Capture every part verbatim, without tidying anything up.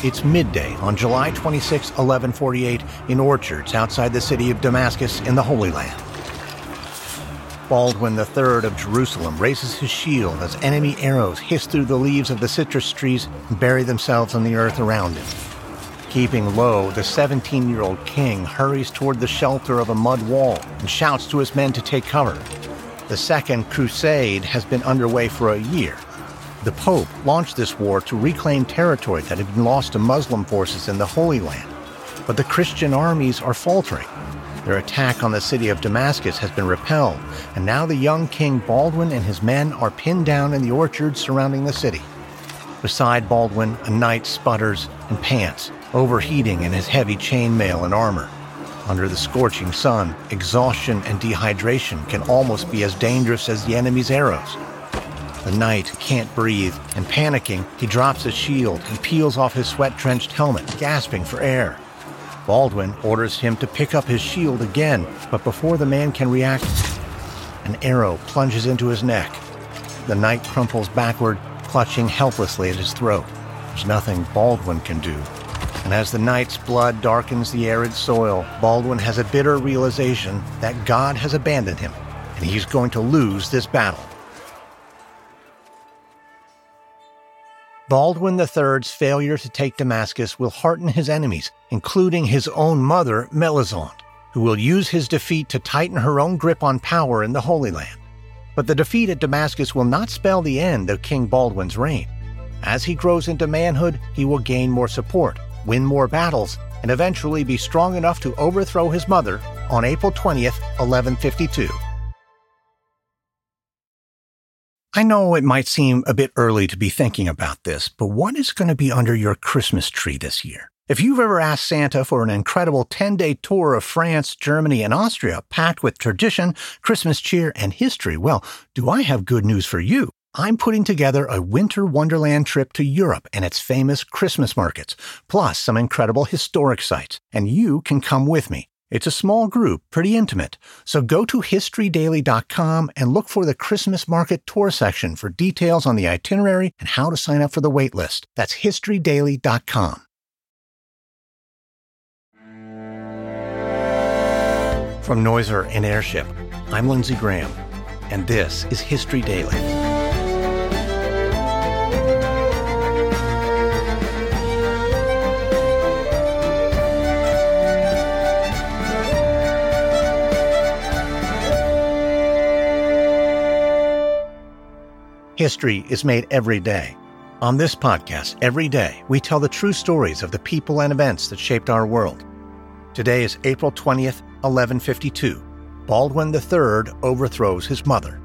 It's midday on July twenty-sixth, eleven forty-eight, in orchards outside the city of Damascus in the Holy Land. Baldwin the Third of Jerusalem raises his shield as enemy arrows hiss through the leaves of the citrus trees and bury themselves in the earth around him. Keeping low, the seventeen-year-old king hurries toward the shelter of a mud wall and shouts to his men to take cover. The Second Crusade has been underway for a year. The Pope launched this war to reclaim territory that had been lost to Muslim forces in the Holy Land. But the Christian armies are faltering. Their attack on the city of Damascus has been repelled, and now the young King Baldwin and his men are pinned down in the orchards surrounding the city. Beside Baldwin, a knight sputters and pants, overheating in his heavy chainmail and armor. Under the scorching sun, exhaustion and dehydration can almost be as dangerous as the enemy's arrows. The knight can't breathe, and panicking, he drops his shield and peels off his sweat-drenched helmet, gasping for air. Baldwin orders him to pick up his shield again, but before the man can react, an arrow plunges into his neck. The knight crumples backward, clutching helplessly at his throat. There's nothing Baldwin can do. And as the knight's blood darkens the arid soil, Baldwin has a bitter realization that God has abandoned him, and he's going to lose this battle. Baldwin the Third's failure to take Damascus will hearten his enemies, including his own mother, Melisande, who will use his defeat to tighten her own grip on power in the Holy Land. But the defeat at Damascus will not spell the end of King Baldwin's reign. As he grows into manhood, he will gain more support, win more battles, and eventually be strong enough to overthrow his mother on April twentieth, eleven fifty-two. I know it might seem a bit early to be thinking about this, but what is going to be under your Christmas tree this year? If you've ever asked Santa for an incredible ten-day tour of France, Germany, and Austria packed with tradition, Christmas cheer, and history, well, do I have good news for you? I'm putting together a winter wonderland trip to Europe and its famous Christmas markets, plus some incredible historic sites, and you can come with me. It's a small group, pretty intimate, so go to history daily dot com and look for the Christmas Market Tour section for details on the itinerary and how to sign up for the wait list. That's history daily dot com. From Noiser and Airship, I'm Lindsey Graham, and this is History Daily. History is made every day. On this podcast, every day, we tell the true stories of the people and events that shaped our world. Today is April twentieth, eleven fifty-two. Baldwin the Third overthrows his mother.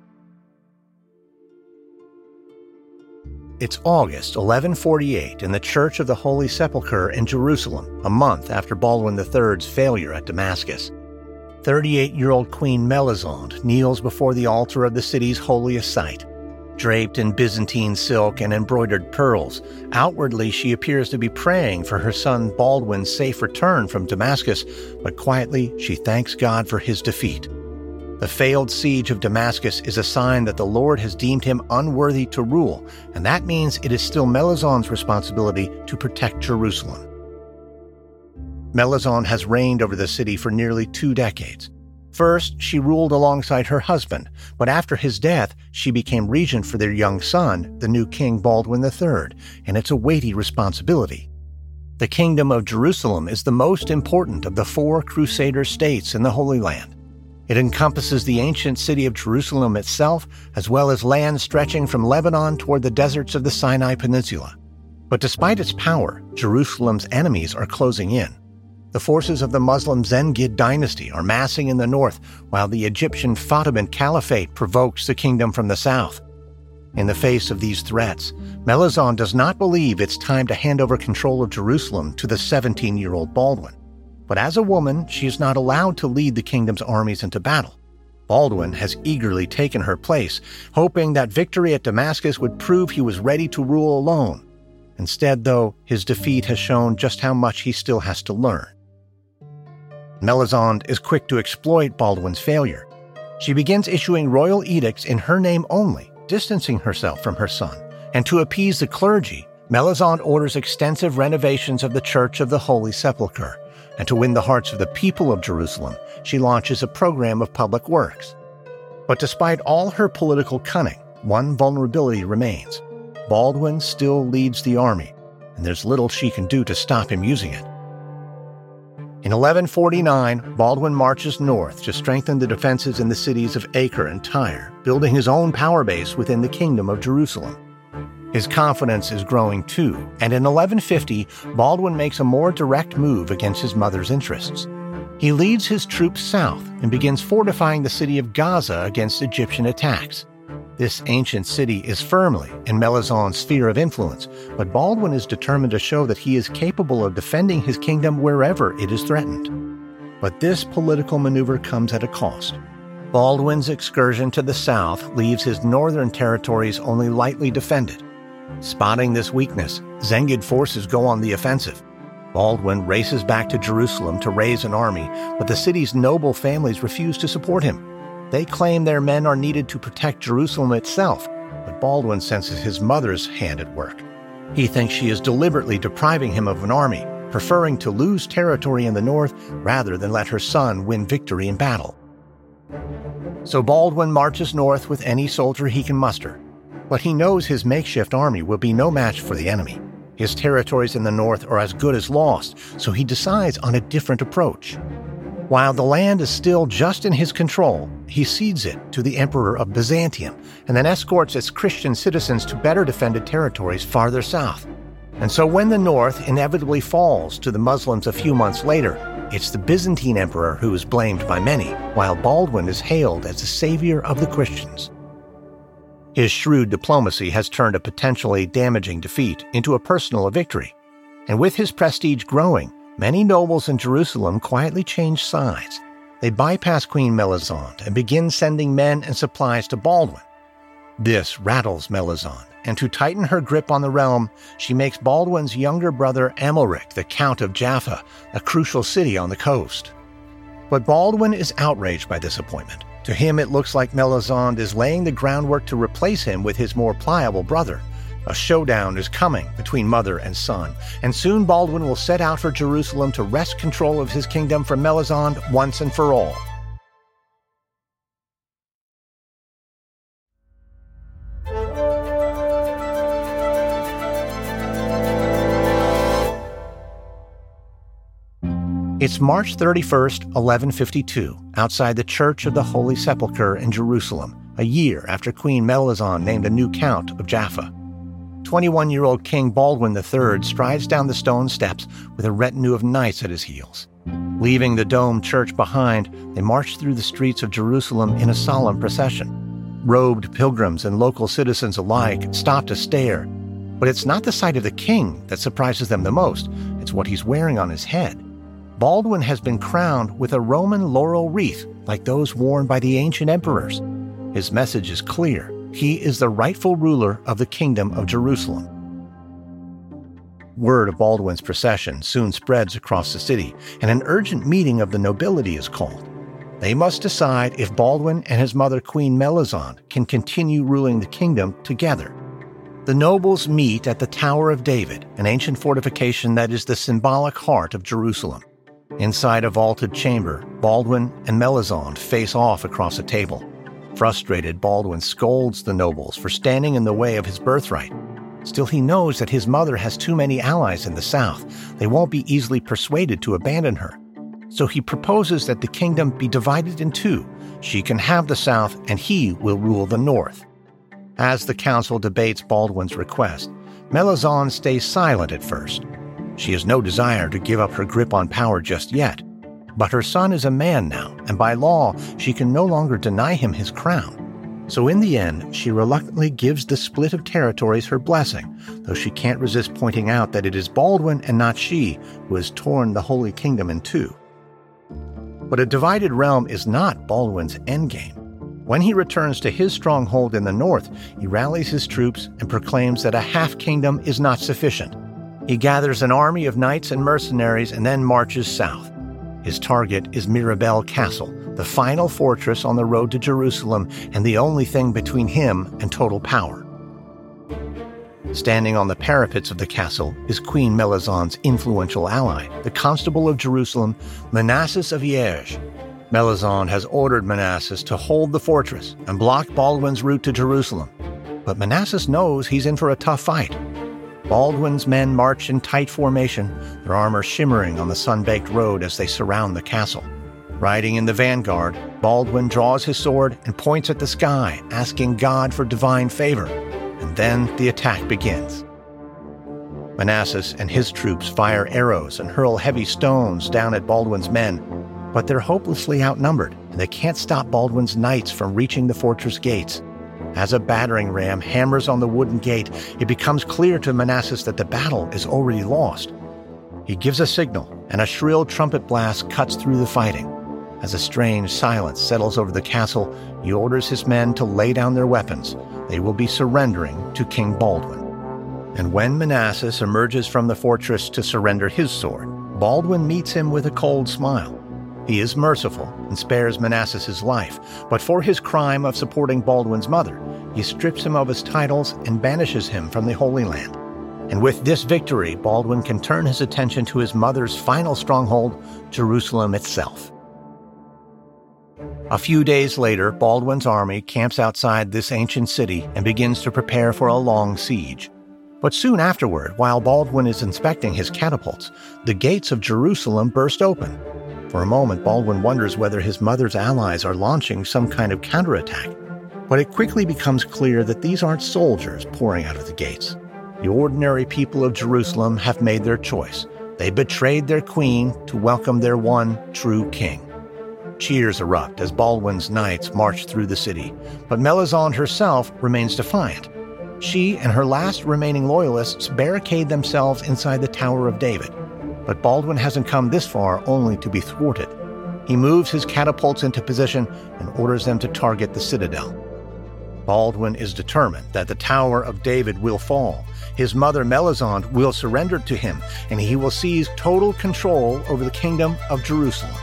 It's August eleven forty-eight in the Church of the Holy Sepulchre in Jerusalem, a month after Baldwin the Third's failure at Damascus. thirty-eight-year-old Queen Melisande kneels before the altar of the city's holiest site. Draped in Byzantine silk and embroidered pearls, outwardly she appears to be praying for her son Baldwin's safe return from Damascus, but quietly she thanks God for his defeat. The failed siege of Damascus is a sign that the Lord has deemed him unworthy to rule, and that means it is still Melisande's responsibility to protect Jerusalem. Melisande has reigned over the city for nearly two decades. First, she ruled alongside her husband, but after his death, she became regent for their young son, the new King Baldwin the Third, and it's a weighty responsibility. The Kingdom of Jerusalem is the most important of the four Crusader states in the Holy Land. It encompasses the ancient city of Jerusalem itself, as well as land stretching from Lebanon toward the deserts of the Sinai Peninsula. But despite its power, Jerusalem's enemies are closing in. The forces of the Muslim Zengid dynasty are massing in the north, while the Egyptian Fatimid Caliphate provokes the kingdom from the south. In the face of these threats, Melisande does not believe it's time to hand over control of Jerusalem to the seventeen-year-old Baldwin. But as a woman, she is not allowed to lead the kingdom's armies into battle. Baldwin has eagerly taken her place, hoping that victory at Damascus would prove he was ready to rule alone. Instead, though, his defeat has shown just how much he still has to learn. Melisande is quick to exploit Baldwin's failure. She begins issuing royal edicts in her name only, distancing herself from her son. And to appease the clergy, Melisande orders extensive renovations of the Church of the Holy Sepulchre, and to win the hearts of the people of Jerusalem, she launches a program of public works. But despite all her political cunning, one vulnerability remains. Baldwin still leads the army, and there's little she can do to stop him using it. In eleven forty-nine, Baldwin marches north to strengthen the defenses in the cities of Acre and Tyre, building his own power base within the Kingdom of Jerusalem. His confidence is growing too, and in eleven fifty, Baldwin makes a more direct move against his mother's interests. He leads his troops south and begins fortifying the city of Gaza against Egyptian attacks. This ancient city is firmly in Melisande's sphere of influence, but Baldwin is determined to show that he is capable of defending his kingdom wherever it is threatened. But this political maneuver comes at a cost. Baldwin's excursion to the south leaves his northern territories only lightly defended. Spotting this weakness, Zengid forces go on the offensive. Baldwin races back to Jerusalem to raise an army, but the city's noble families refuse to support him. They claim their men are needed to protect Jerusalem itself, but Baldwin senses his mother's hand at work. He thinks she is deliberately depriving him of an army, preferring to lose territory in the north rather than let her son win victory in battle. So Baldwin marches north with any soldier he can muster. But he knows his makeshift army will be no match for the enemy. His territories in the north are as good as lost, so he decides on a different approach. While the land is still just in his control, he cedes it to the Emperor of Byzantium and then escorts its Christian citizens to better defended territories farther south. And so when the north inevitably falls to the Muslims a few months later, it's the Byzantine emperor who is blamed by many, while Baldwin is hailed as the savior of the Christians. His shrewd diplomacy has turned a potentially damaging defeat into a personal victory. And with his prestige growing, many nobles in Jerusalem quietly change sides. They bypass Queen Melisande and begin sending men and supplies to Baldwin. This rattles Melisande, and to tighten her grip on the realm, she makes Baldwin's younger brother Amalric the Count of Jaffa, a crucial city on the coast. But Baldwin is outraged by this appointment. To him, it looks like Melisande is laying the groundwork to replace him with his more pliable brother. A showdown is coming between mother and son, and soon Baldwin will set out for Jerusalem to wrest control of his kingdom from Melisande once and for all. It's March thirty-first, eleven fifty-two, outside the Church of the Holy Sepulchre in Jerusalem, a year after Queen Melisande named a new Count of Jaffa. twenty-one-year-old King Baldwin the Third strides down the stone steps with a retinue of knights at his heels. Leaving the domed church behind, they march through the streets of Jerusalem in a solemn procession. Robed pilgrims and local citizens alike stop to stare. But it's not the sight of the king that surprises them the most, it's what he's wearing on his head. Baldwin has been crowned with a Roman laurel wreath like those worn by the ancient emperors. His message is clear. He is the rightful ruler of the Kingdom of Jerusalem. Word of Baldwin's procession soon spreads across the city, and an urgent meeting of the nobility is called. They must decide if Baldwin and his mother Queen Melisande can continue ruling the kingdom together. The nobles meet at the Tower of David, an ancient fortification that is the symbolic heart of Jerusalem. Inside a vaulted chamber, Baldwin and Melisande face off across a table. Frustrated, Baldwin scolds the nobles for standing in the way of his birthright. Still, he knows that his mother has too many allies in the south. They won't be easily persuaded to abandon her. So he proposes that the kingdom be divided in two. She can have the south, and he will rule the north. As the council debates Baldwin's request, Melisande stays silent at first. She has no desire to give up her grip on power just yet. But her son is a man now, and by law, she can no longer deny him his crown. So in the end, she reluctantly gives the split of territories her blessing, though she can't resist pointing out that it is Baldwin and not she who has torn the Holy Kingdom in two. But a divided realm is not Baldwin's endgame. When he returns to his stronghold in the north, he rallies his troops and proclaims that a half-kingdom is not sufficient. He gathers an army of knights and mercenaries and then marches south. His target is Mirabel Castle, the final fortress on the road to Jerusalem and the only thing between him and total power. Standing on the parapets of the castle is Queen Melisandre's influential ally, the Constable of Jerusalem, Manasses of Liege. Melisandre has ordered Manasses to hold the fortress and block Baldwin's route to Jerusalem. But Manasses knows he's in for a tough fight. Baldwin's men march in tight formation, their armor shimmering on the sun-baked road as they surround the castle. Riding in the vanguard, Baldwin draws his sword and points at the sky, asking God for divine favor. And then the attack begins. Manasses and his troops fire arrows and hurl heavy stones down at Baldwin's men, but they're hopelessly outnumbered, and they can't stop Baldwin's knights from reaching the fortress gates. As a battering ram hammers on the wooden gate, it becomes clear to Manasses that the battle is already lost. He gives a signal, and a shrill trumpet blast cuts through the fighting. As a strange silence settles over the castle, he orders his men to lay down their weapons. They will be surrendering to King Baldwin. And when Manasses emerges from the fortress to surrender his sword, Baldwin meets him with a cold smile. He is merciful and spares Manasses' life, but for his crime of supporting Baldwin's mother, he strips him of his titles and banishes him from the Holy Land. And with this victory, Baldwin can turn his attention to his mother's final stronghold, Jerusalem itself. A few days later, Baldwin's army camps outside this ancient city and begins to prepare for a long siege. But soon afterward, while Baldwin is inspecting his catapults, the gates of Jerusalem burst open. For a moment, Baldwin wonders whether his mother's allies are launching some kind of counterattack. But it quickly becomes clear that these aren't soldiers pouring out of the gates. The ordinary people of Jerusalem have made their choice. They betrayed their queen to welcome their one true king. Cheers erupt as Baldwin's knights march through the city, but Melisandre herself remains defiant. She and her last remaining loyalists barricade themselves inside the Tower of David. But Baldwin hasn't come this far only to be thwarted. He moves his catapults into position and orders them to target the citadel. Baldwin is determined that the Tower of David will fall. His mother Melisandre will surrender to him, and he will seize total control over the kingdom of Jerusalem.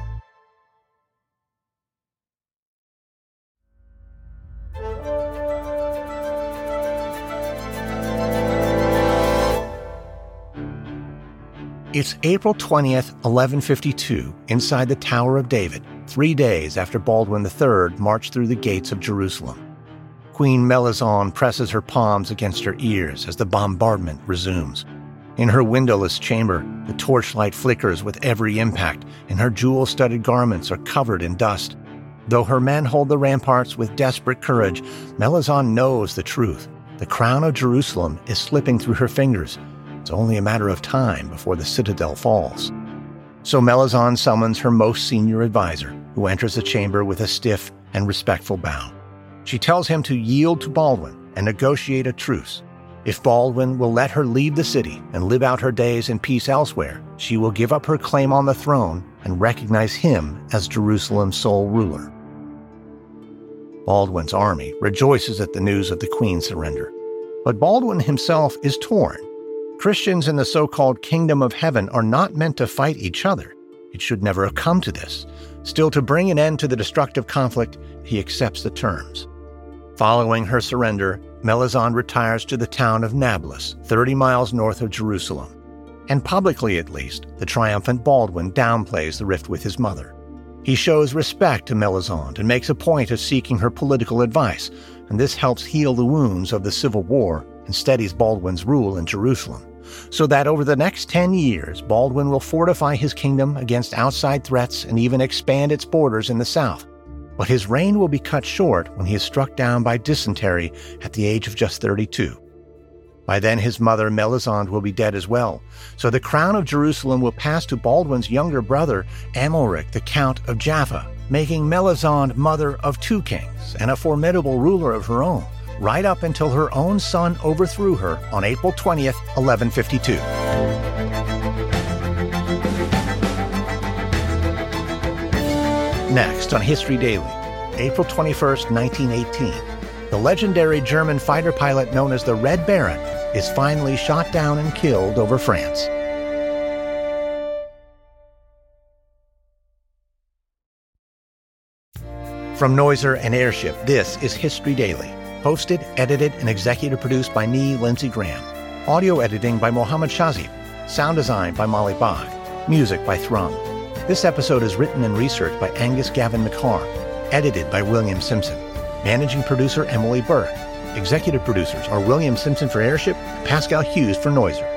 It's April twentieth, eleven fifty-two, inside the Tower of David, three days after Baldwin the Third marched through the gates of Jerusalem. Queen Melisandre presses her palms against her ears as the bombardment resumes. In her windowless chamber, the torchlight flickers with every impact, and her jewel-studded garments are covered in dust. Though her men hold the ramparts with desperate courage, Melisandre knows the truth. The crown of Jerusalem is slipping through her fingers. It's only a matter of time before the citadel falls. So Melisandre summons her most senior advisor, who enters the chamber with a stiff and respectful bow. She tells him to yield to Baldwin and negotiate a truce. If Baldwin will let her leave the city and live out her days in peace elsewhere, she will give up her claim on the throne and recognize him as Jerusalem's sole ruler. Baldwin's army rejoices at the news of the queen's surrender. But Baldwin himself is torn. Christians in the so-called Kingdom of Heaven are not meant to fight each other. It should never have come to this. Still, to bring an end to the destructive conflict, he accepts the terms. Following her surrender, Melisandre retires to the town of Nablus, thirty miles north of Jerusalem. And publicly, at least, the triumphant Baldwin downplays the rift with his mother. He shows respect to Melisandre and makes a point of seeking her political advice, and this helps heal the wounds of the civil war and steadies Baldwin's rule in Jerusalem, so that over the next ten years, Baldwin will fortify his kingdom against outside threats and even expand its borders in the south. But his reign will be cut short when he is struck down by dysentery at the age of just thirty-two. By then, his mother Melisandre will be dead as well, so the crown of Jerusalem will pass to Baldwin's younger brother, Amalric, the Count of Jaffa, making Melisandre mother of two kings and a formidable ruler of her own, right up until her own son overthrew her on April twentieth, eleven fifty-two. Next on History Daily, April twenty-first, nineteen eighteen, the legendary German fighter pilot known as the Red Baron is finally shot down and killed over France. From Noiser and Airship, this is History Daily. Hosted, edited, and executive produced by me, Lindsey Graham. Audio editing by Mohammed Shazia. Sound design by Molly Bach. Music by Thrum. This episode is written and researched by Angus Gavin McCarr. Edited by William Simpson. Managing producer Emily Burke. Executive producers are William Simpson for Airship and Pascal Hughes for Noiser.